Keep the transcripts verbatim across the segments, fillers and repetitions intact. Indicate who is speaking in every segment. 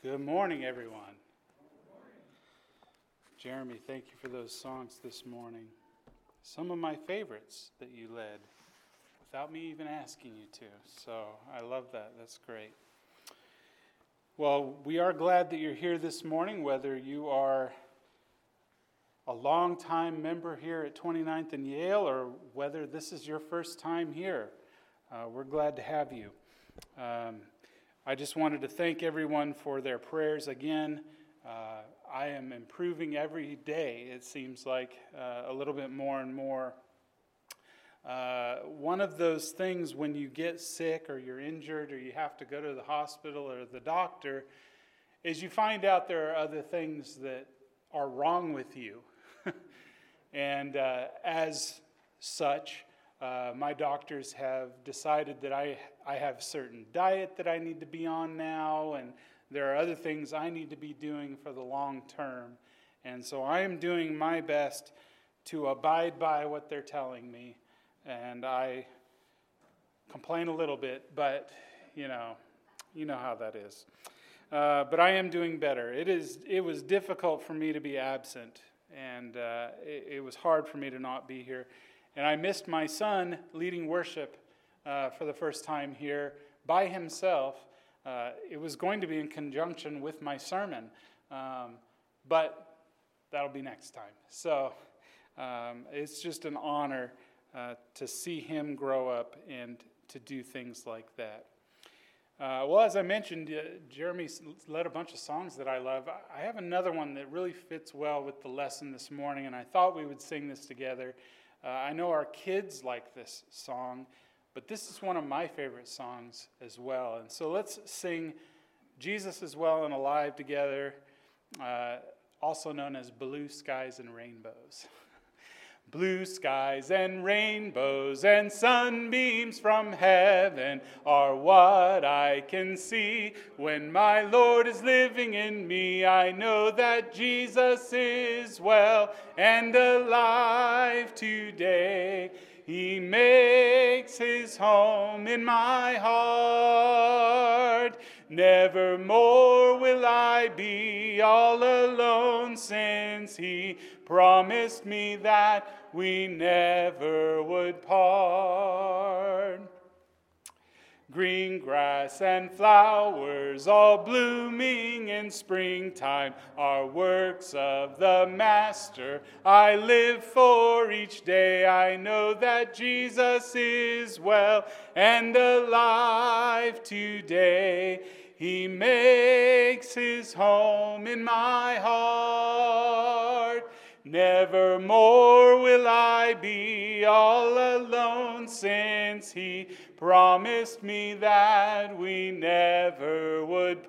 Speaker 1: Good morning, everyone. Jeremy, thank you for those songs this morning. Some of my favorites that you led without me even asking you to. So I love that. That's great. Well, we are glad that you're here this morning, whether you are a long-time member here at twenty-ninth and Yale or whether this is your first time here. Uh, we're glad to have you. Um, I just wanted to thank everyone for their prayers again. Uh, I am improving every day, it seems like, uh, a little bit more and more. Uh, one of those things when you get sick or you're injured or you have to go to the hospital or the doctor is you find out there are other things that are wrong with you. and uh, as such, Uh, my doctors have decided that I, I have a certain diet that I need to be on now, and there are other things I need to be doing for the long term. And so I am doing my best to abide by what they're telling me. And I complain a little bit, but, you know, you know how that is. Uh, but I am doing better. It is. It was difficult for me to be absent, and uh, it, it was hard for me to not be here. And I missed my son leading worship uh, for the first time here by himself. Uh, it was going to be in conjunction with my sermon, um, but that'll be next time. So um, it's just an honor uh, to see him grow up and to do things like that. Uh, well, as I mentioned, uh, Jeremy led a bunch of songs that I love. I have another one that really fits well with the lesson this morning, and I thought we would sing this together. Uh, I know our kids like this song, but this is one of my favorite songs as well. And so let's sing Jesus is Well and Alive together, uh, also known as Blue Skies and Rainbows. Blue skies and rainbows and sunbeams from heaven are what I can see. When my Lord is living in me, I know that Jesus is well and alive today. He makes his home in my heart. Nevermore will I be all alone, since he promised me that we never would part. Green grass and flowers all blooming in springtime are works of the Master. I live for each day. I know that Jesus is well and alive today. He makes his home in my heart. Nevermore will I be all alone, since he promised me that we never would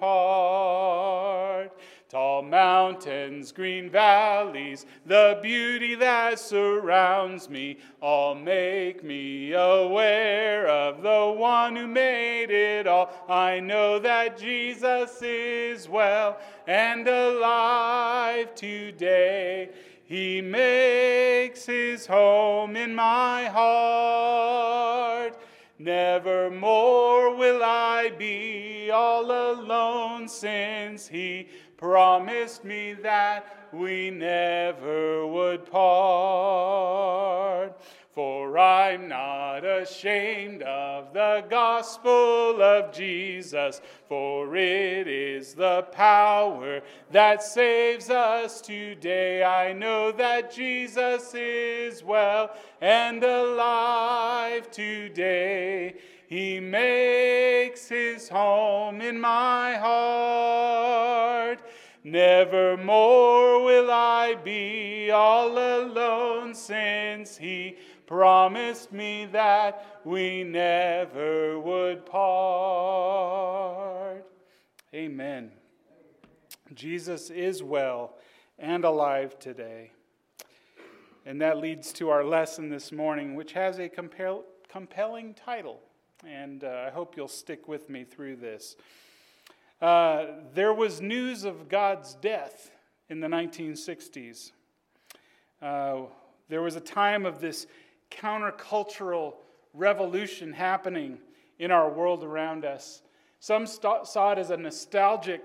Speaker 1: part. Tall mountains, green valleys, the beauty that surrounds me, all make me aware of the one who made it all. I know that Jesus is well and alive today. He makes his home in my heart. Nevermore will I be all alone, since he promised me that we never would part. For I'm not ashamed of the gospel of Jesus, for it is the power that saves us today. I know that Jesus is well and alive today. He makes his home in my heart. Nevermore will I be all alone, since he promised me that we never would part. Amen. Jesus is well and alive today. And that leads to our lesson this morning, which has a compel- compelling title. And uh, I hope you'll stick with me through this. Uh, there was news of God's death in the nineteen sixties. Uh, there was a time of this countercultural revolution happening in our world around us. Some st- saw it as a nostalgic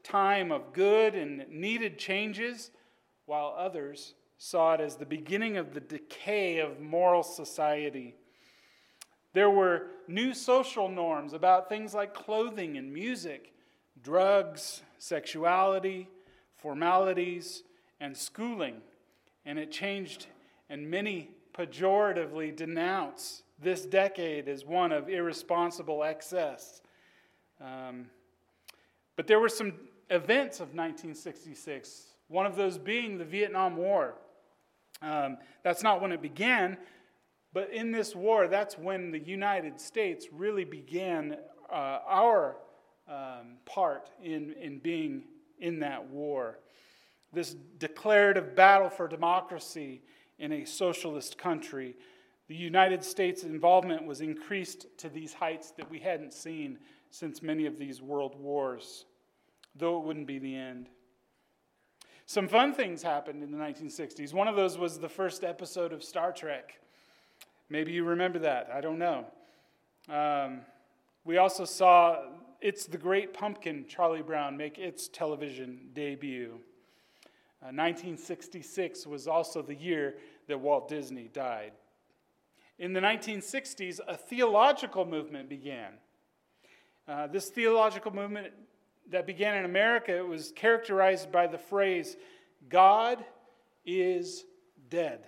Speaker 1: time of good and needed changes, while others saw it as the beginning of the decay of moral society. There were new social norms about things like clothing and music, drugs, sexuality, formalities, and schooling. And it changed, and many pejoratively denounce this decade as one of irresponsible excess. Um, but there were some events of nineteen sixty-six, one of those being the Vietnam War. Um, that's not when it began, but in this war, that's when the United States really began uh, our um, part in, in being in that war. This declarative battle for democracy in a socialist country. The United States' involvement was increased to these heights that we hadn't seen since many of these world wars, though it wouldn't be the end. Some fun things happened in the nineteen sixties. One of those was the first episode of Star Trek. Maybe you remember that. I don't know. Um, we also saw It's the Great Pumpkin, Charlie Brown, make its television debut. Uh, nineteen sixty-six was also the year that Walt Disney died. In the nineteen sixties, a theological movement began. Uh, this theological movement that began in America, it was characterized by the phrase, God is dead.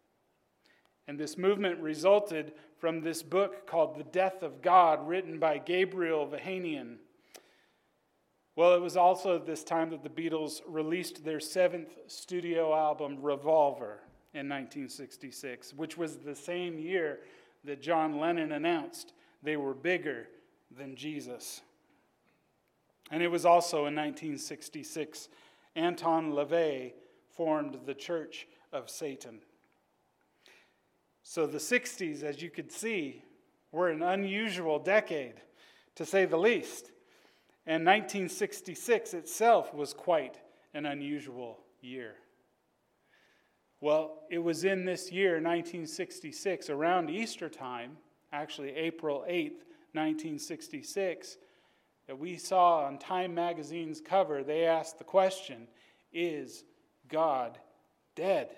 Speaker 1: And this movement resulted from this book called The Death of God, written by Gabriel Vahanian. Well, it was also at this time that the Beatles released their seventh studio album, Revolver, in nineteen sixty-six, which was the same year that John Lennon announced they were bigger than Jesus. And it was also in nineteen sixty-six, Anton LaVey formed the Church of Satan. So the sixties, as you could see, were an unusual decade, to say the least. And nineteen sixty-six itself was quite an unusual year. Well, it was in this year, nineteen sixty-six, around Easter time, actually April eighth, nineteen sixty-six, that we saw on Time magazine's cover, they asked the question, is God dead?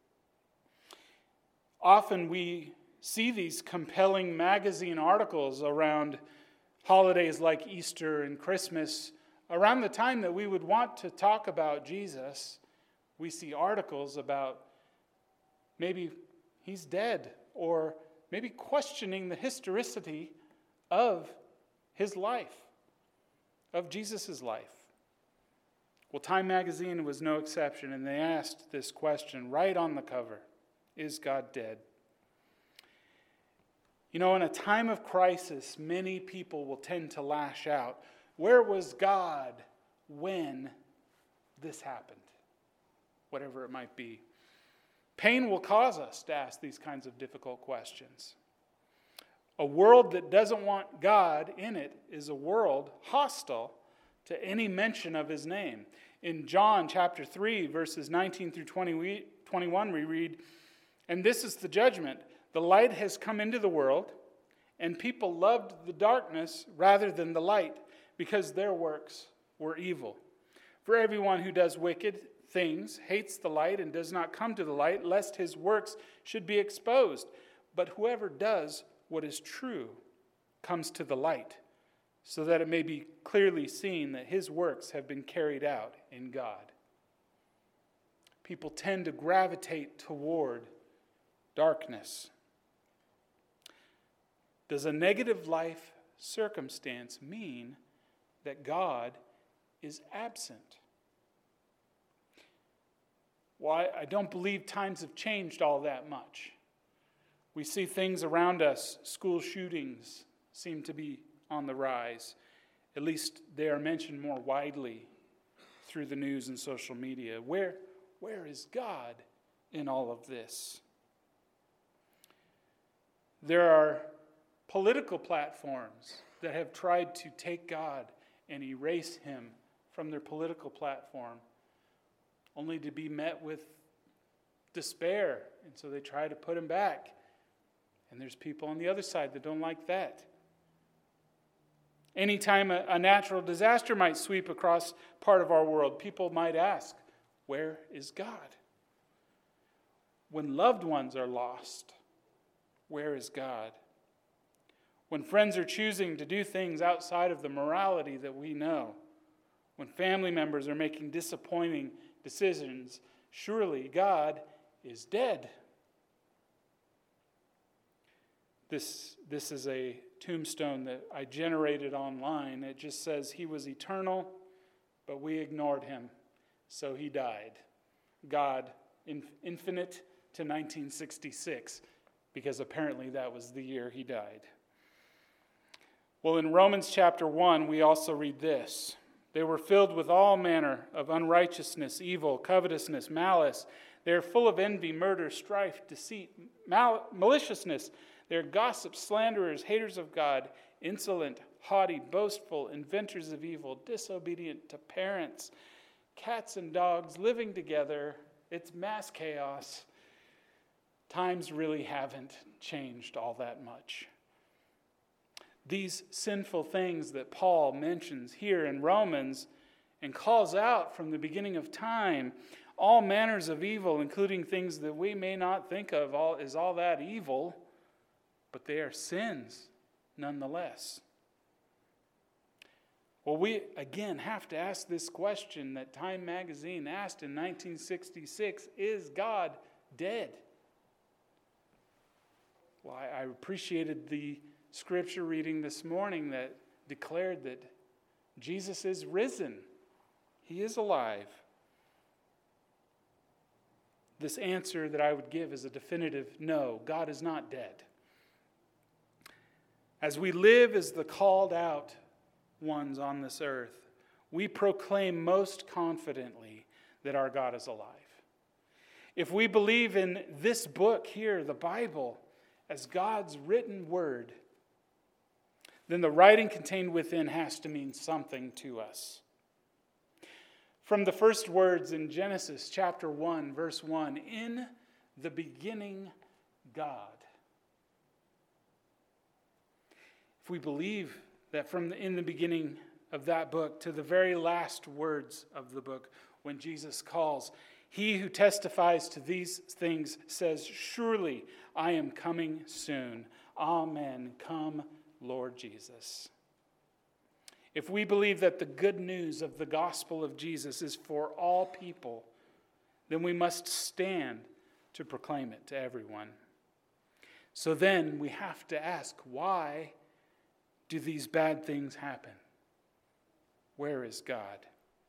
Speaker 1: Often we see these compelling magazine articles around holidays like Easter and Christmas. Around the time that we would want to talk about Jesus, we see articles about maybe he's dead, or maybe questioning the historicity of his life, of Jesus' life. Well, Time magazine was no exception, and they asked this question right on the cover, is God dead? You know, in a time of crisis, many people will tend to lash out. Where was God when this happened? Whatever it might be. Pain will cause us to ask these kinds of difficult questions. A world that doesn't want God in it is a world hostile to any mention of his name. In John chapter three, verses nineteen through twenty, twenty-one, we read, and this is the judgment. The light has come into the world, and people loved the darkness rather than the light, because their works were evil. For everyone who does wicked things hates the light and does not come to the light, lest his works should be exposed. But whoever does what is true comes to the light, so that it may be clearly seen that his works have been carried out in God. People tend to gravitate toward darkness. Does a negative life circumstance mean that God is absent? Well, I don't believe times have changed all that much. We see things around us. School shootings seem to be on the rise. At least they are mentioned more widely through the news and social media. Where, where is God in all of this? There are political platforms that have tried to take God and erase him from their political platform, only to be met with despair. And so they try to put him back. And there's people on the other side that don't like that. Anytime a, a natural disaster might sweep across part of our world, people might ask, where is God? When loved ones are lost, where is God? When friends are choosing to do things outside of the morality that we know, when family members are making disappointing decisions, surely God is dead. This, this is a tombstone that I generated online. It just says he was eternal, but we ignored him, so he died. God, in, infinite to nineteen sixty-six, because apparently that was the year he died. Well, in Romans chapter one, we also read this. They were filled with all manner of unrighteousness, evil, covetousness, malice. They are full of envy, murder, strife, deceit, mal- maliciousness. They are gossips, slanderers, haters of God, insolent, haughty, boastful, inventors of evil, disobedient to parents, cats and dogs living together. It's mass chaos. Times really haven't changed all that much. These sinful things that Paul mentions here in Romans and calls out from the beginning of time, all manners of evil, including things that we may not think of all, is all that evil, but they are sins nonetheless. Well, we again have to ask this question that Time magazine asked in nineteen sixty-six, is God dead? Well, I, I appreciated the scripture reading this morning that declared that Jesus is risen. He is alive. This answer that I would give is a definitive no, God is not dead. As we live as the called out ones on this earth, we proclaim most confidently that our God is alive. If we believe in this book here, the Bible, as God's written word, then the writing contained within has to mean something to us. From the first words in Genesis chapter one, verse one, in the beginning, God. If we believe that from the, in the beginning of that book to the very last words of the book, when Jesus calls, he who testifies to these things says, surely I am coming soon. Amen. Come, Lord Jesus. If we believe that the good news of the gospel of Jesus is for all people, then we must stand to proclaim it to everyone. So then we have to ask, why do these bad things happen? Where is God?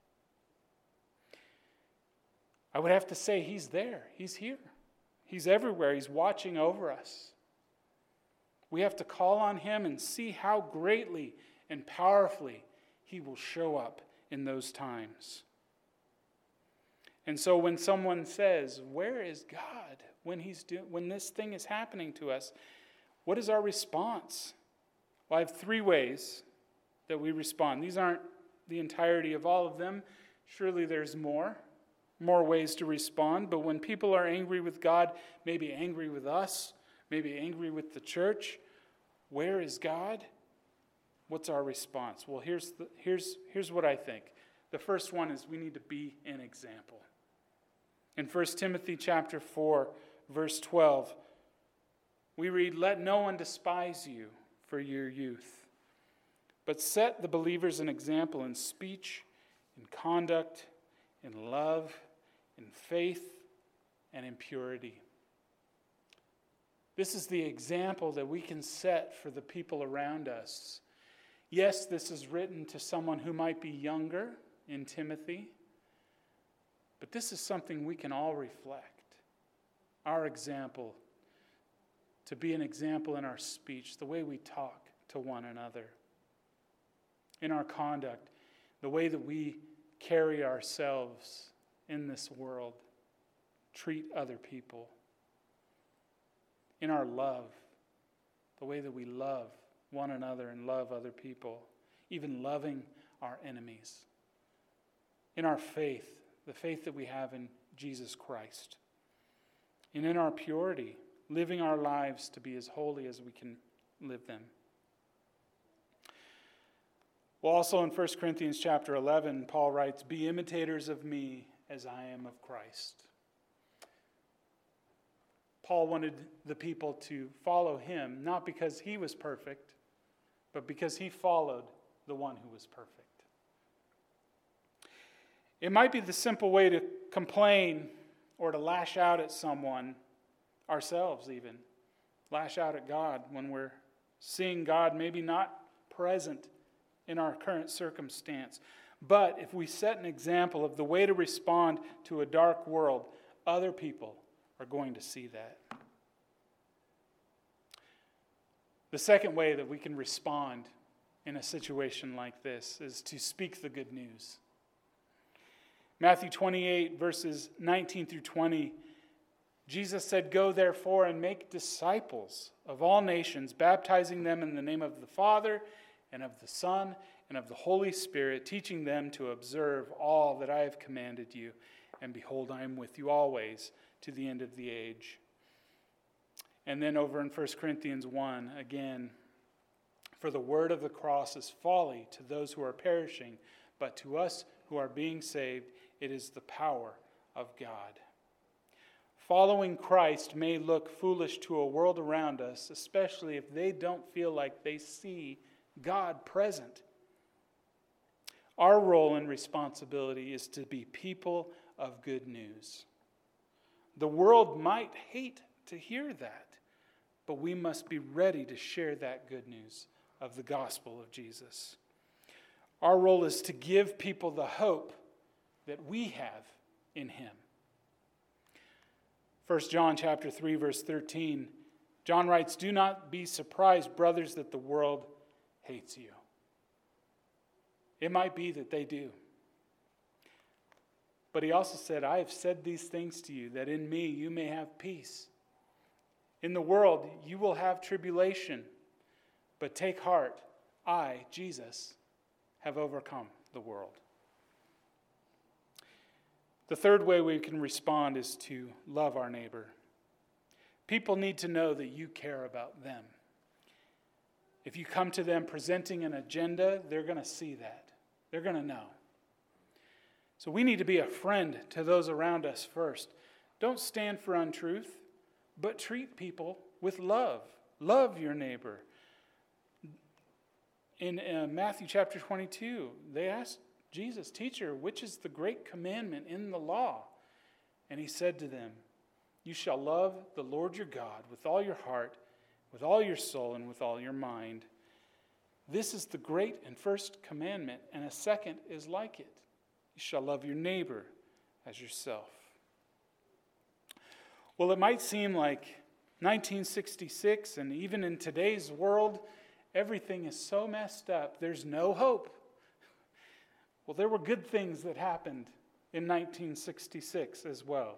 Speaker 1: I would have to say he's there. He's here. He's everywhere. He's watching over us. We have to call on him and see how greatly and powerfully he will show up in those times. And so when someone says, where is God when he's do- when this thing is happening to us, what is our response? Well, I have three ways that we respond. These aren't the entirety of all of them. Surely there's more, more ways to respond. But when people are angry with God, maybe angry with us, maybe angry with the church, where is God? What's our response? Well, here's the, here's here's what I think. The first one is we need to be an example. In First Timothy chapter four, verse twelve, we read, "Let no one despise you for your youth, but set the believers an example in speech, in conduct, in love, in faith, and in purity." This is the example that we can set for the people around us. Yes, this is written to someone who might be younger in Timothy, but this is something we can all reflect. Our example, to be an example in our speech, the way we talk to one another, in our conduct, the way that we carry ourselves in this world, treat other people, in our love, the way that we love one another and love other people, even loving our enemies, in our faith, the faith that we have in Jesus Christ, and in our purity, living our lives to be as holy as we can live them. Well, also in First Corinthians chapter eleven, Paul writes, "Be imitators of me as I am of Christ." Paul wanted the people to follow him, not because he was perfect, but because he followed the one who was perfect. It might be the simple way to complain or to lash out at someone, ourselves even. Lash out at God when we're seeing God maybe not present in our current circumstance. But if we set an example of the way to respond to a dark world, other people are going to see that. The second way that we can respond in a situation like this is to speak the good news. Matthew twenty-eight, verses nineteen through twenty, Jesus said, "Go therefore and make disciples of all nations, baptizing them in the name of the Father and of the Son and of the Holy Spirit, teaching them to observe all that I have commanded you. And behold, I am with you always to the end of the age." And then over in First Corinthians one, again, "For the word of the cross is folly to those who are perishing, but to us who are being saved, it is the power of God." Following Christ may look foolish to a world around us, especially if they don't feel like they see God present. Our role and responsibility is to be people of good news. The world might hate to hear that, but we must be ready to share that good news of the gospel of Jesus. Our role is to give people the hope that we have in him. First John chapter three, verse thirteen, John writes, "Do not be surprised, brothers, that the world hates you." It might be that they do. But he also said, "I have said these things to you, that in me you may have peace. In the world you will have tribulation, but take heart, I, Jesus, have overcome the world." The third way we can respond is to love our neighbor. People need to know that you care about them. If you come to them presenting an agenda, they're going to see that. They're going to know. So we need to be a friend to those around us first. Don't stand for untruth, but treat people with love. Love your neighbor. In uh, Matthew chapter twenty-two, they asked Jesus, "Teacher, which is the great commandment in the law?" And he said to them, "You shall love the Lord your God with all your heart, with all your soul, and with all your mind. This is the great and first commandment, and a second is like it. You shall love your neighbor as yourself." Well, it might seem like nineteen sixty-six, and even in today's world, everything is so messed up, there's no hope. Well, there were good things that happened in nineteen sixty-six as well.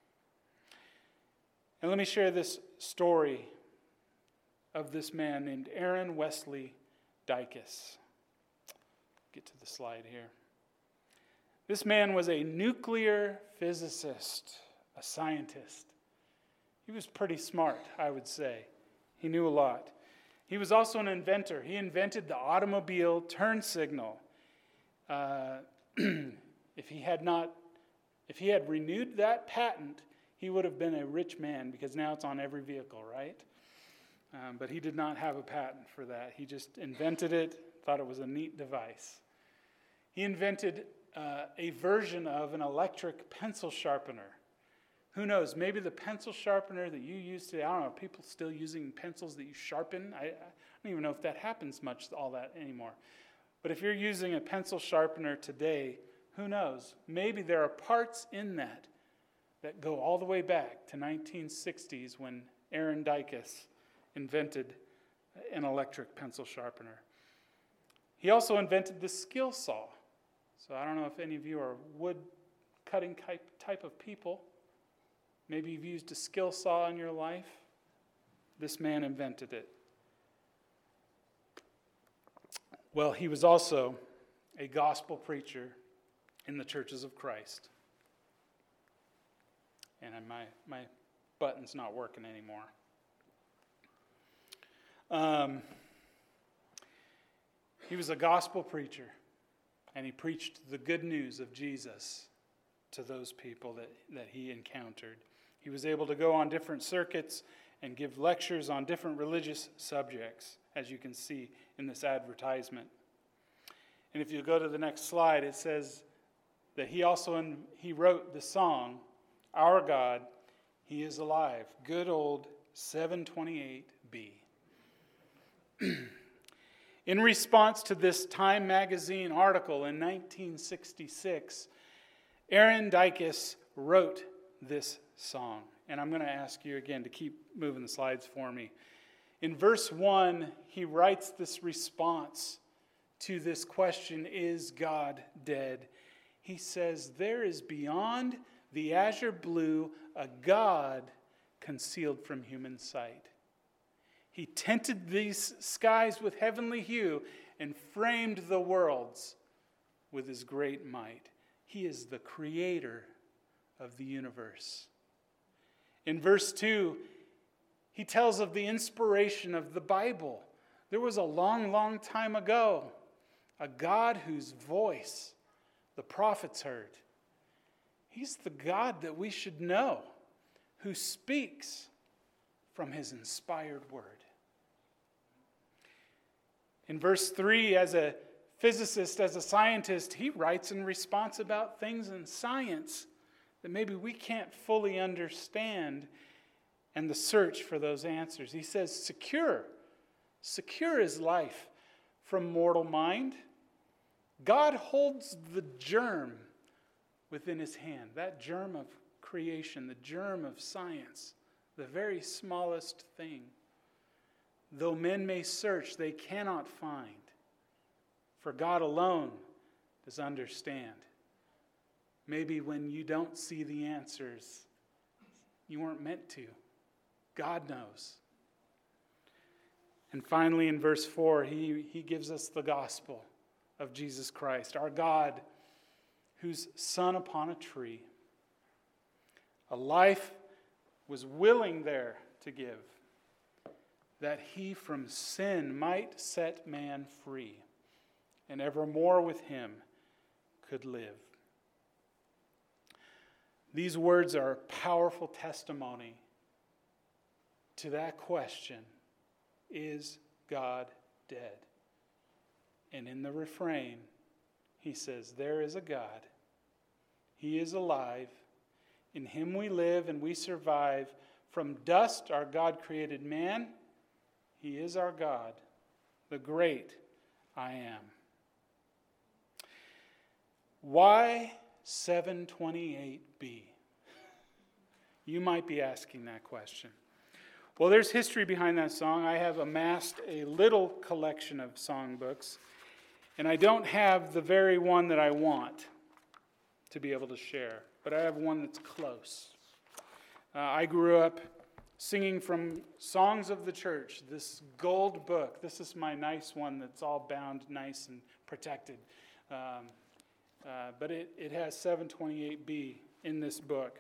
Speaker 1: And let me share this story of this man named Aaron Wesley Dicus. Get to the slide here. This man was a nuclear physicist, a scientist. He was pretty smart, I would say. He knew a lot. He was also an inventor. He invented the automobile turn signal. Uh, if he had not, if he had renewed that patent, he would have been a rich man, because now it's on every vehicle, right? Um, but he did not have a patent for that. He just invented it, thought it was a neat device. He invented uh, a version of an electric pencil sharpener. Who knows, maybe the pencil sharpener that you use today, I don't know, are people still using pencils that you sharpen? I, I don't even know if that happens much, all that anymore. But if you're using a pencil sharpener today, who knows? Maybe there are parts in that that go all the way back to nineteen sixties when Aaron Dicus invented an electric pencil sharpener. He also invented the skill saw. So I don't know if any of you are wood cutting type, type of people. Maybe you've used a skill saw in your life. This man invented it. Well, he was also a gospel preacher in the churches of Christ. And my, my button's not working anymore. Um, He was a gospel preacher, and he preached the good news of Jesus to those people that, that he encountered. He was able to go on different circuits and give lectures on different religious subjects, as you can see in this advertisement. And if you go to the next slide, it says that he also in, he wrote the song, Our God, He is Alive. Good old seven twenty-eight B. In response to this Time magazine article in nineteen sixty-six, Aaron Dykes wrote this song. And I'm going to ask you again to keep moving the slides for me. In verse one, he writes this response to this question, is God dead? He says, there is beyond the azure blue a God concealed from human sight. He tinted these skies with heavenly hue and framed the worlds with his great might. He is the creator of the universe. In verse two, he tells of the inspiration of the Bible. There was a long, long time ago, a God whose voice the prophets heard. He's the God that we should know, who speaks from his inspired word. In verse three, as a physicist, as a scientist, he writes in response about things in science that maybe we can't fully understand, and the search for those answers. He says, secure. Secure is life from mortal mind. God holds the germ within his hand, that germ of creation, the germ of science, the very smallest thing. Though men may search, they cannot find, for God alone does understand. Maybe when you don't see the answers, you weren't meant to. God knows. And finally, in verse four, he, he gives us the gospel of Jesus Christ, our God, whose Son upon a tree, a life was willing there to give, that he from sin might set man free, and evermore with him could live. These words are a powerful testimony to that question, is God dead? And in the refrain, he says, there is a God. He is alive. In him we live and we survive. From dust our God created man. He is our God, the great I am. Why seven twenty-eight B? You might be asking that question. Well, there's history behind that song. I have amassed a little collection of songbooks, and I don't have the very one that I want to be able to share, but I have one that's close. Uh, I grew up singing from Songs of the Church, this gold book. This is my nice one that's all bound nice and protected. Um, uh, but it, it has seven twenty-eight B in this book.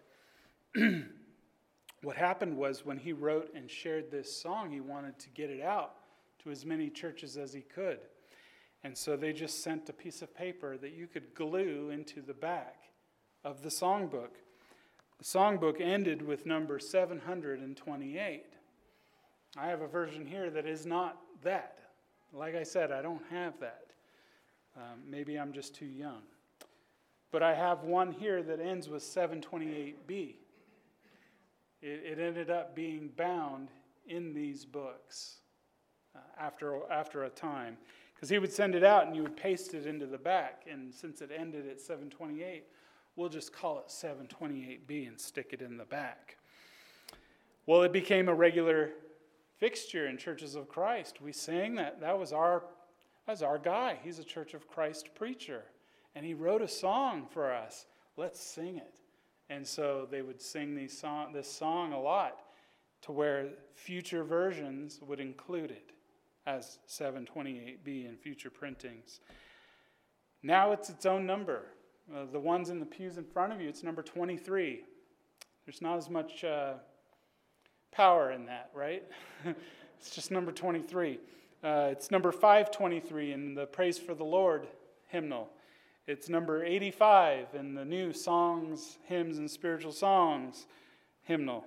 Speaker 1: What happened was when he wrote and shared this song, he wanted to get it out to as many churches as he could. And so they just sent a piece of paper that you could glue into the back of the songbook. The songbook ended with number seven hundred twenty-eight. I have a version here that is not that. Like I said, I don't have that. Um, maybe I'm just too young. But I have one here that ends with seven twenty-eight B. It, it ended up being bound in these books uh, after, after a time. Because he would send it out and you would paste it into the back. And since it ended at seven twenty-eight, we'll just call it seven twenty-eight B and stick it in the back. Well, it became a regular fixture in Churches of Christ. We sang that. That was our, that was our guy. He's a Church of Christ preacher. And he wrote a song for us. Let's sing it. And so they would sing these song, this song a lot, to where future versions would include it as seven twenty-eight B in future printings. Now it's its own number. Uh, the ones in the pews in front of you, it's number twenty-three. There's not as much uh, power in that, right? It's just number twenty-three. Uh, it's number five twenty-three in the Praise for the Lord hymnal. It's number eighty-five in the new Songs, Hymns, and Spiritual Songs hymnal.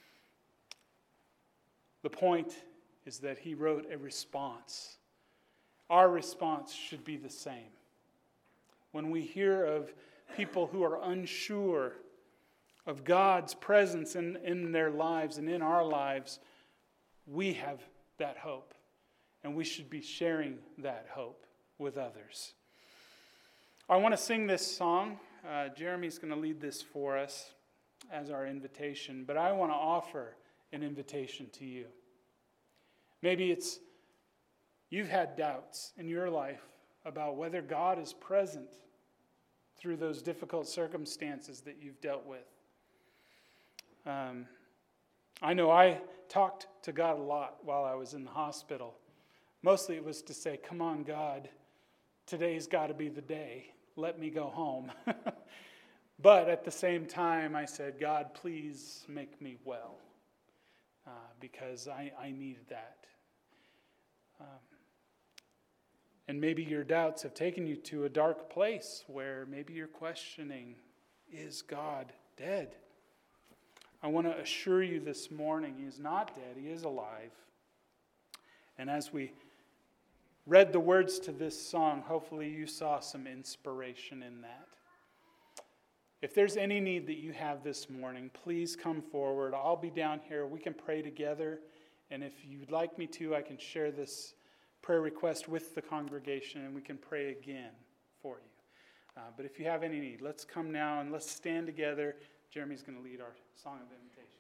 Speaker 1: The point is that he wrote a response. Our response should be the same. When we hear of people who are unsure of God's presence in, in their lives and in our lives, we have that hope. And we should be sharing that hope with others. I want to sing this song. Uh, Jeremy's going to lead this for us as our invitation. But I want to offer an invitation to you. Maybe it's you've had doubts in your life about whether God is present through those difficult circumstances that you've dealt with. Um, I know I talked to God a lot while I was in the hospital. Mostly it was to say, come on, God, today's got to be the day. Let me go home. But at the same time, I said, God, please make me well, uh, because I, I needed that. Um, and maybe your doubts have taken you to a dark place where maybe you're questioning, is God dead? I want to assure you this morning, he is not dead, he is alive. And as we read the words to this song, hopefully you saw some inspiration in that. If there's any need that you have this morning, please come forward. I'll be down here. We can pray together. And if you'd like me to, I can share this prayer request with the congregation and we can pray again for you. Uh, but if you have any need, let's come now and let's stand together. Jeremy's going to lead our song of invitation.